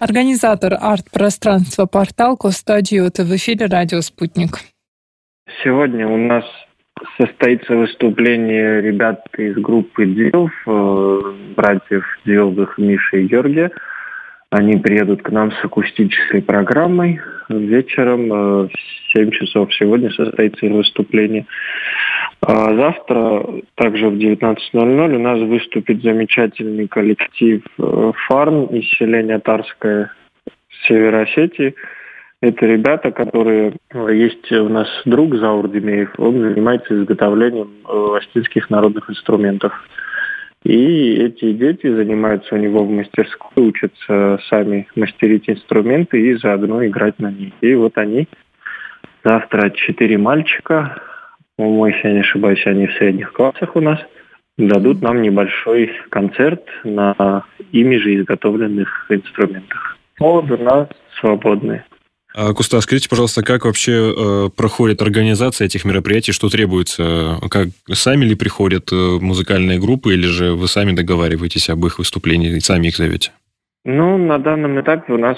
Организатор арт-пространства «Портал» Костадио, в эфире радио «Спутник». Сегодня у нас состоится выступление ребят из группы Диов, братьев Диовых Миши и Георгия. Они приедут к нам с акустической программой. Вечером в 7 часов сегодня состоится их выступление. А завтра, также в 19:00, у нас выступит замечательный коллектив «Фарн» из селения Тарское в Северной Осетии. Это ребята, которые... Есть у нас друг Заур Демеев, он занимается изготовлением осетинских народных инструментов. И эти дети занимаются у него в мастерской, учатся сами мастерить инструменты и заодно играть на них. И вот они завтра 4 мальчика, по-моему, если я не ошибаюсь, они в средних классах у нас, дадут нам небольшой концерт на ими же изготовленных инструментах. Повод у нас свободный. Куста, скажите, пожалуйста, как вообще проходит организация этих мероприятий, что требуется? Как сами ли приходят музыкальные группы, или же вы сами договариваетесь об их выступлении и сами их зовете? На данном этапе у нас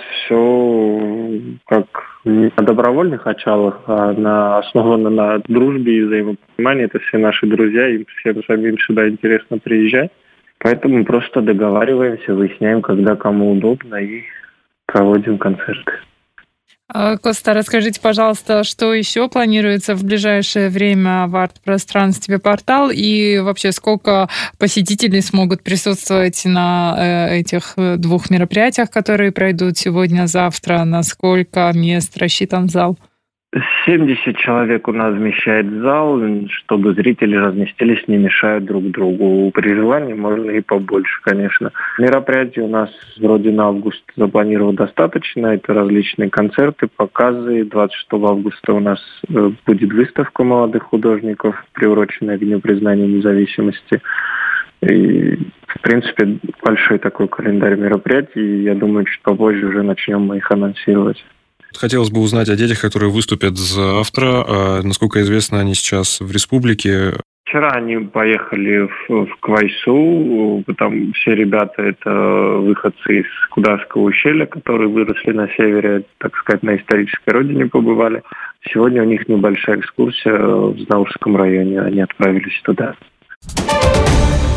все как не на добровольных началах, а основано на дружбе и взаимопонимании. Это все наши друзья, им всем самим сюда интересно приезжать. Поэтому мы просто договариваемся, выясняем, когда кому удобно, и проводим концерты. Коста, расскажите, пожалуйста, что еще планируется в ближайшее время в арт-пространстве «Портал» и вообще сколько посетителей смогут присутствовать на этих 2 мероприятиях, которые пройдут сегодня-завтра? На сколько мест рассчитан зал? 70 человек у нас вмещает зал, чтобы зрители разместились, не мешают друг другу. При желании можно и побольше, конечно. Мероприятий у нас вроде на август запланировано достаточно. Это различные концерты, показы. 26 августа у нас будет выставка молодых художников, приуроченная к Дню признания независимости. И, в принципе, большой такой календарь мероприятий. Я думаю, чуть попозже уже начнем мы их анонсировать. Хотелось бы узнать о детях, которые выступят завтра. Насколько известно, они сейчас в республике. Вчера они поехали в Квайсу. Там все ребята это выходцы из Кудасского ущелья, которые выросли на севере, так сказать, на исторической родине побывали. Сегодня у них небольшая экскурсия в Знаурском районе. Они отправились туда.